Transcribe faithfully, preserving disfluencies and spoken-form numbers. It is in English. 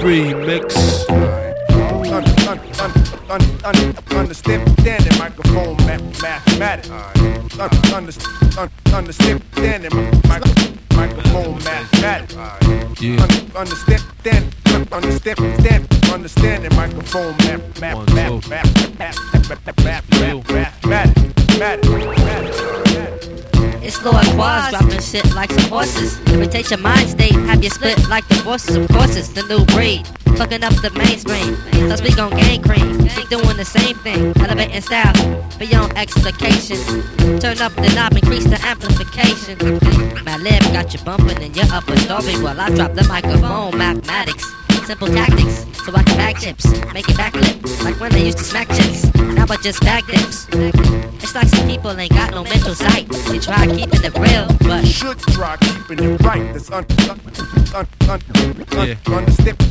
remix. Understanding microphone mathematics. Understanding microphone mathematics. Understand, understand, understanding microphone mathematics. It's Lord Quaz dropping shit like some horses. Irritate your mind state, have you split like the forces. Of course it's the new breed, fucking up the mainstream. So speak on gang cream, keep doing the same thing. Elevating style, beyond explication. Turn up the knob, increase the amplification. My lip got you bumping in your upper story while I drop the microphone mathematics. Simple tactics, so I can bag chips, make it backflip, like when they used to smack chicks. Now I just bag dips. It's like some people ain't got no mental sight. They try keeping it real, but should try keeping it right. That's un, un, un, un, un, yeah. understand.